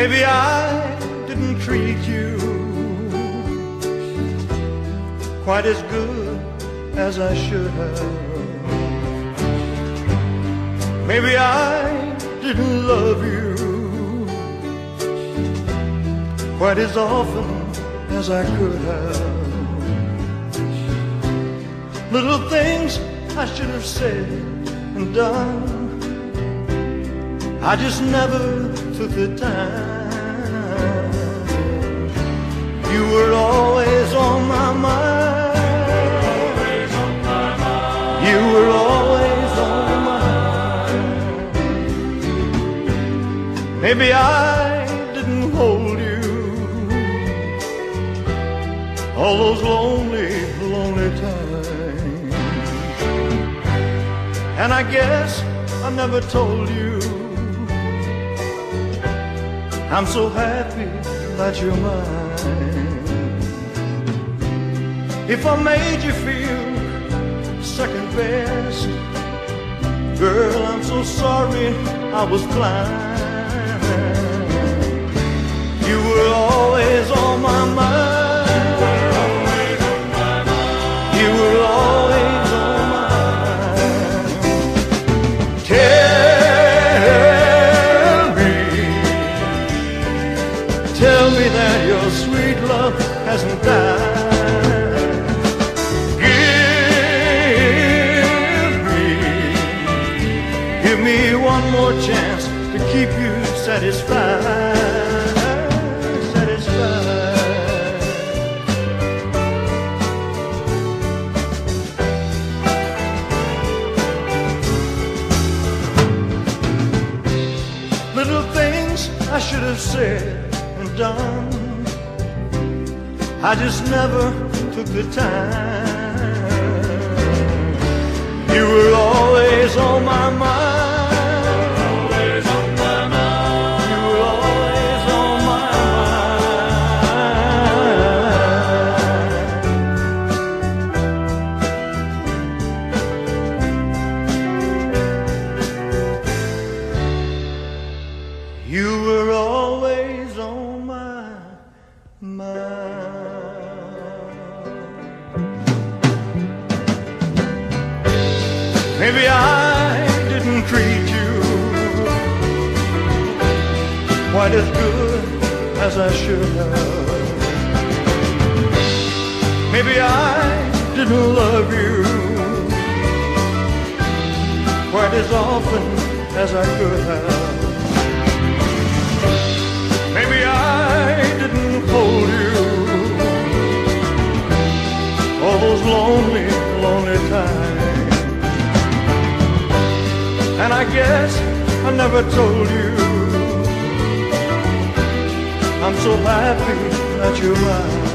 Maybe I didn't treat you quite as good as I should have. Maybe I didn't love you quite as often as I could have. Little things I should have said and done, I just never took the time. You were always on my mind. You were always on my mind. Maybe I didn't hold you all those lonely, lonely times. And I guess I never told you I'm so happy that you're mine. If I made you feel second best, girl, I'm so sorry I was blind. You were always on my mind. You were always on my mind. Tell me that your sweet love hasn't died. Give me one more chance to keep you satisfied. Satisfied. Little things I should have said and done, I just never took the time. You were always on my mind. You were always on my mind. You were always on my mind. Maybe I didn't treat you quite as good as I should have. Maybe I didn't love you quite as often as I could have. Maybe I didn't hold you all those lonely, lonely times. And I guess I never told you I'm so happy that you're mine.